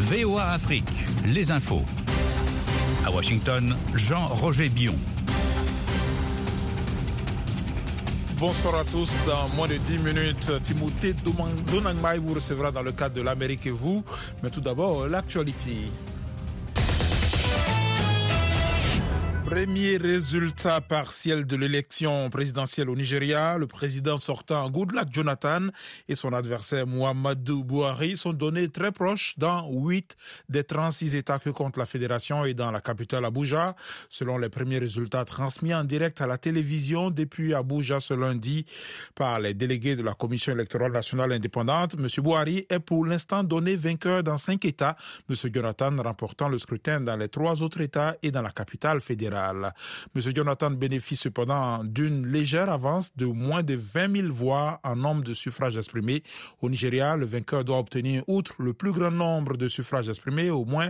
VOA Afrique, les infos. À Washington, Jean-Roger Bion. Bonsoir à tous. Dans moins de 10 minutes, Timothée Donangmai vous recevra dans le cadre de l'Amérique et vous. Mais tout d'abord, l'actualité. Premier résultat partiel de l'élection présidentielle au Nigeria, le président sortant Goodluck Jonathan et son adversaire Muhammadu Buhari sont donnés très proches dans 8 des 36 États que compte la fédération et dans la capitale Abuja. Selon les premiers résultats transmis en direct à la télévision depuis Abuja ce lundi par les délégués de la Commission électorale nationale indépendante, M. Buhari est pour l'instant donné vainqueur dans 5 États, M. Jonathan remportant le scrutin dans les 3 autres États et dans la capitale fédérale. M. Jonathan bénéficie cependant d'une légère avance de moins de 20 000 voix en nombre de suffrages exprimés. Au Nigeria, le vainqueur doit obtenir, outre le plus grand nombre de suffrages exprimés, au moins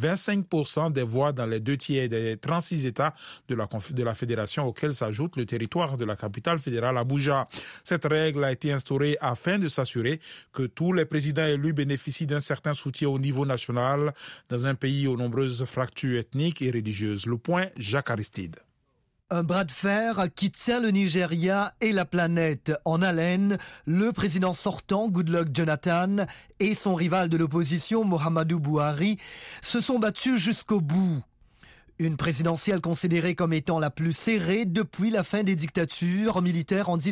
25% des voix dans les 2 tiers des 36 États de la fédération auxquels s'ajoute le territoire de la capitale fédérale Abuja. Cette règle a été instaurée afin de s'assurer que tous les présidents élus bénéficient d'un certain soutien au niveau national dans un pays aux nombreuses fractures ethniques et religieuses. Le point, Jacques Aristide. Un bras de fer qui tient le Nigeria et la planète en haleine. Le président sortant, Goodluck Jonathan, et son rival de l'opposition, Muhammadu Buhari, se sont battus jusqu'au bout. Une présidentielle considérée comme étant la plus serrée depuis la fin des dictatures militaires en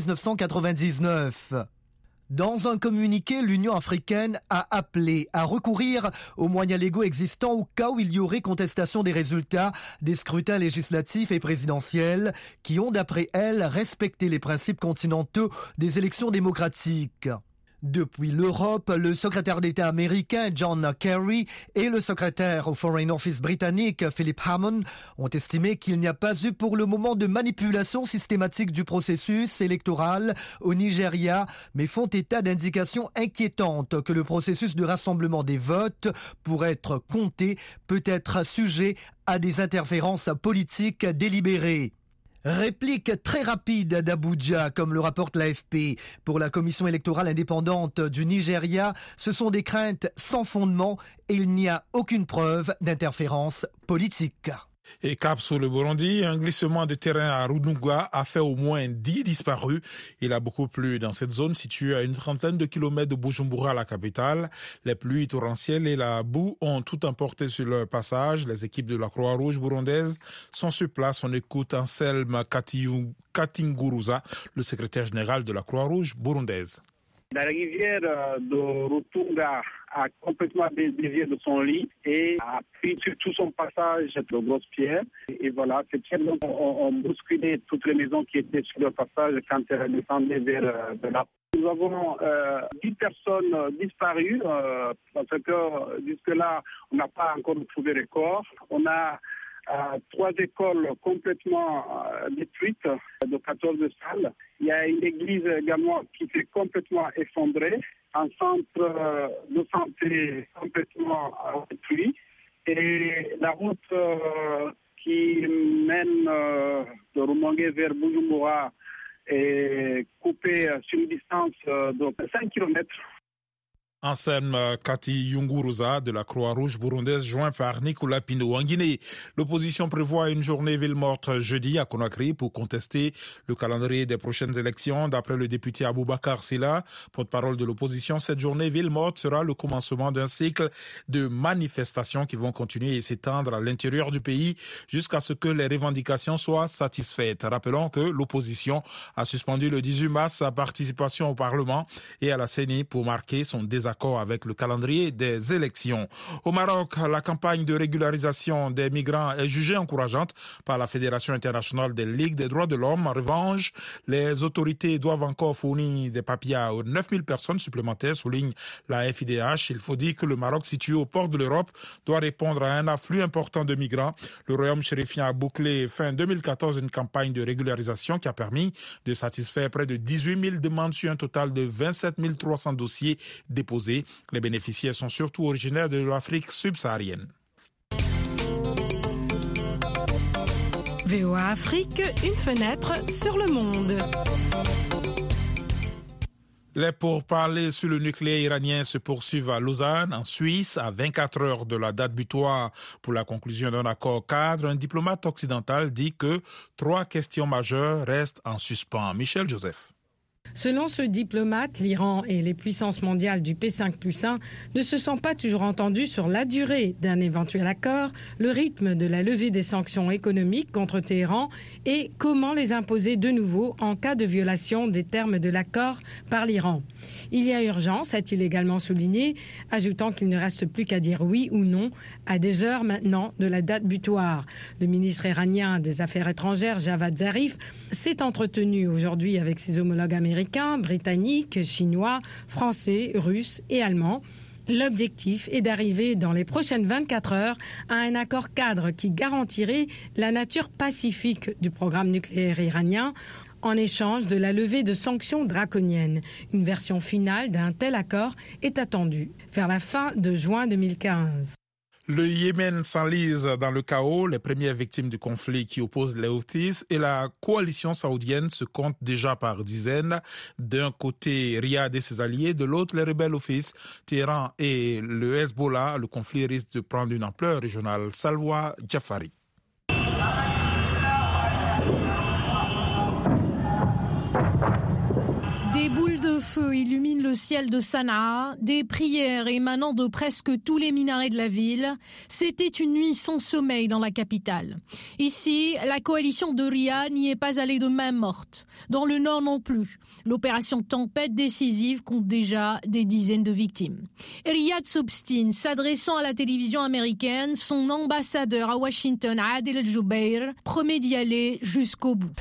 1999. Dans un communiqué, l'Union africaine a appelé à recourir aux moyens légaux existants au cas où il y aurait contestation des résultats des scrutins législatifs et présidentiels qui ont, d'après elle, respecté les principes continentaux des élections démocratiques. Depuis l'Europe, le secrétaire d'État américain John Kerry et le secrétaire au Foreign Office britannique Philip Hammond ont estimé qu'il n'y a pas eu pour le moment de manipulation systématique du processus électoral au Nigeria, mais font état d'indications inquiétantes que le processus de rassemblement des votes, pour être compté, peut être sujet à des interférences politiques délibérées. Réplique très rapide d'Abuja, comme le rapporte l'AFP. Pour la commission électorale indépendante du Nigeria, ce sont des craintes sans fondement et il n'y a aucune preuve d'interférence politique. Et cap sur le Burundi, un glissement de terrain à Rununga a fait au moins 10 disparus. Il a beaucoup plu dans cette zone située à une trentaine de kilomètres de Bujumbura, la capitale. Les pluies torrentielles et la boue ont tout emporté sur leur passage. Les équipes de la Croix-Rouge burundaise sont sur place. On écoute Anselme Katinguruza, le secrétaire général de la Croix-Rouge burundaise. La rivière de Rutunga a complètement dévié de son lit et a pris sur tout son passage de grosses pierres. Et voilà, ces pierres ont bousculé toutes les maisons qui étaient sur le passage quand elles descendaient vers de là. Nous avons 10 personnes disparues parce que jusque-là, on n'a pas encore trouvé les corps. On a 3 écoles complètement détruites de 14 salles. Il y a une église également qui s'est complètement effondrée. Un centre de santé complètement détruit. Et la route qui mène de Rumongue vers Bujumbura est coupée sur une distance de 5 km. Anselme Katinguruza de la Croix-Rouge burundaise, joint par Nicolas Pino. En Guinée, l'opposition prévoit une journée ville morte jeudi à Conakry pour contester le calendrier des prochaines élections. D'après le député Aboubacar Silla, porte-parole de l'opposition, cette journée ville morte sera le commencement d'un cycle de manifestations qui vont continuer et s'étendre à l'intérieur du pays jusqu'à ce que les revendications soient satisfaites. Rappelons que l'opposition a suspendu le 18 mars sa participation au Parlement et à la CENI pour marquer son désaccord avec le calendrier des élections. Au Maroc, la campagne de régularisation des migrants est jugée encourageante par la Fédération internationale des ligues des droits de l'homme. En revanche, les autorités doivent encore fournir des papiers à 9000 personnes supplémentaires, souligne la FIDH. Il faut dire que le Maroc, situé au port de l'Europe, doit répondre à un afflux important de migrants. Le royaume chérifien a bouclé fin 2014 une campagne de régularisation qui a permis de satisfaire près de 18 000 demandes sur un total de 27 300 dossiers déposés. Les bénéficiaires sont surtout originaires de l'Afrique subsaharienne. VOA Afrique, une fenêtre sur le monde. Les pourparlers sur le nucléaire iranien se poursuivent à Lausanne, en Suisse, à 24 heures de la date butoir pour la conclusion d'un accord cadre. Un diplomate occidental dit que 3 questions majeures restent en suspens. Michel Joseph. Selon ce diplomate, l'Iran et les puissances mondiales du P5+1 ne se sont pas toujours entendus sur la durée d'un éventuel accord, le rythme de la levée des sanctions économiques contre Téhéran et comment les imposer de nouveau en cas de violation des termes de l'accord par l'Iran. Il y a urgence, a-t-il également souligné, ajoutant qu'il ne reste plus qu'à dire oui ou non à des heures maintenant de la date butoir. Le ministre iranien des Affaires étrangères, Javad Zarif, s'est entretenu aujourd'hui avec ses homologues américains, britanniques, chinois, français, russes et allemands. L'objectif est d'arriver dans les prochaines 24 heures à un accord cadre qui garantirait la nature pacifique du programme nucléaire iranien en échange de la levée de sanctions draconiennes. Une version finale d'un tel accord est attendue vers la fin de juin 2015. Le Yémen s'enlise dans le chaos. Les premières victimes du conflit qui oppose les Houthis et la coalition saoudienne se comptent déjà par dizaines. D'un côté, Riyad et ses alliés, de l'autre, les rebelles Houthis, Téhéran et le Hezbollah. Le conflit risque de prendre une ampleur régionale. Salwa Jafari. Des boules de feu illuminent le ciel de Sanaa, des prières émanant de presque tous les minarets de la ville. C'était une nuit sans sommeil dans la capitale. Ici, la coalition de Riyad n'y est pas allée de main morte. Dans le nord non plus. L'opération Tempête décisive compte déjà des dizaines de victimes. Riyad s'obstine, s'adressant à la télévision américaine, son ambassadeur à Washington, Adel El-Jubeir, promet d'y aller jusqu'au bout.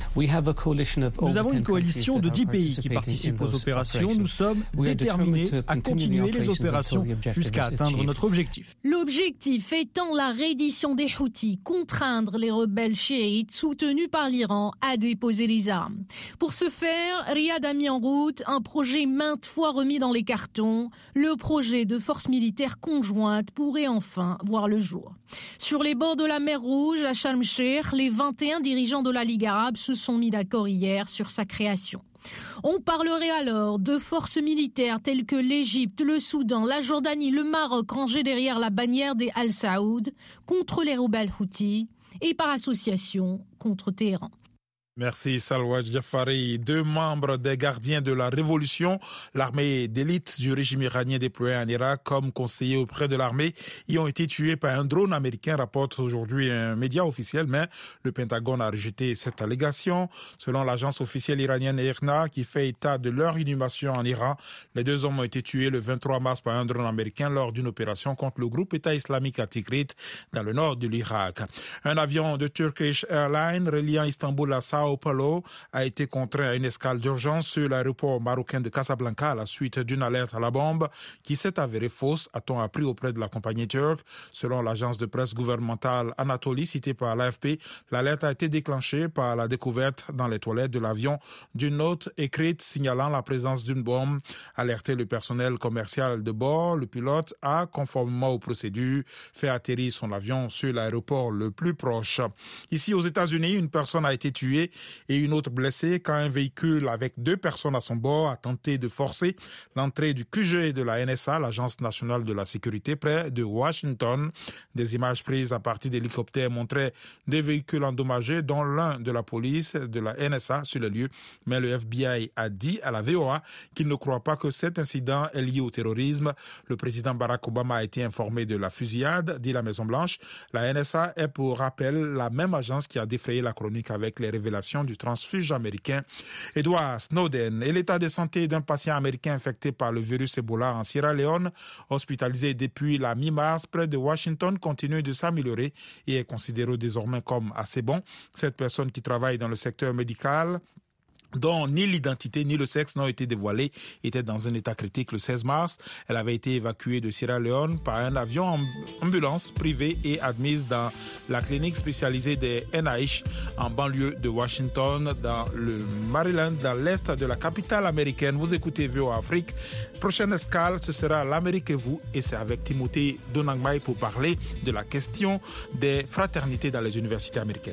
Nous avons une coalition de 10 pays qui participent aux opérations. Nous sommes déterminés à continuer les opérations jusqu'à atteindre notre objectif. L'objectif étant la reddition des Houthis, contraindre les rebelles chiites soutenus par l'Iran à déposer les armes. Pour ce faire, Riyad a mis en route un projet maintes fois remis dans les cartons. Le projet de forces militaires conjointes pourrait enfin voir le jour. Sur les bords de la mer Rouge, à Sharm el-Sheikh, les 21 dirigeants de la Ligue arabe se sont mis d'accord hier sur sa création. On parlerait alors de forces militaires telles que l'Égypte, le Soudan, la Jordanie, le Maroc rangés derrière la bannière des Al Saoud contre les rebelles Houthis et par association contre Téhéran. Merci Salwa Jafari. 2 membres des gardiens de la révolution, l'armée d'élite du régime iranien déployé en Irak comme conseiller auprès de l'armée, y ont été tués par un drone américain, rapporte aujourd'hui un média officiel, mais le Pentagone a rejeté cette allégation. Selon l'agence officielle iranienne IRNA qui fait état de leur inhumation en Iran, les 2 hommes ont été tués le 23 mars par un drone américain lors d'une opération contre le groupe État islamique à Tikrit dans le nord de l'Irak. Un avion de Turkish Airlines reliant Istanbul à Sao Paulo a été contraint à une escale d'urgence sur l'aéroport marocain de Casablanca à la suite d'une alerte à la bombe qui s'est avérée fausse, a-t-on appris auprès de la compagnie turque. Selon l'agence de presse gouvernementale Anatolie citée par l'AFP, l'alerte a été déclenchée par la découverte dans les toilettes de l'avion d'une note écrite signalant la présence d'une bombe. Alerté le personnel commercial de bord, le pilote a, conformément aux procédures, fait atterrir son avion sur l'aéroport le plus proche. Ici aux États-Unis, une personne a été tuée et une autre blessée quand un véhicule avec 2 personnes à son bord a tenté de forcer l'entrée du QG de la NSA, l'Agence nationale de la sécurité, près de Washington. Des images prises à partir d'hélicoptères montraient 2 véhicules endommagés, dont l'un de la police de la NSA sur le lieu. Mais le FBI a dit à la VOA qu'il ne croit pas que cet incident est lié au terrorisme. Le président Barack Obama a été informé de la fusillade, dit la Maison-Blanche. La NSA est pour rappel la même agence qui a défrayé la chronique avec les révélations du transfuge américain Edward Snowden. Et l'état de santé d'un patient américain infecté par le virus Ebola en Sierra Leone, hospitalisé depuis la mi-mars près de Washington, continue de s'améliorer et est considéré désormais comme assez bon. Cette personne qui travaille dans le secteur médical, dont ni l'identité ni le sexe n'ont été dévoilés, était dans un état critique le 16 mars. Elle avait été évacuée de Sierra Leone par un avion ambulance privé et admise dans la clinique spécialisée des NIH en banlieue de Washington, dans le Maryland, dans l'est de la capitale américaine. Vous écoutez VOA Afrique. Prochaine escale, ce sera l'Amérique et vous, et c'est avec Timothée Donangmai pour parler de la question des fraternités dans les universités américaines.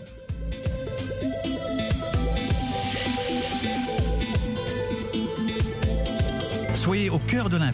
Soyez au cœur de l'info.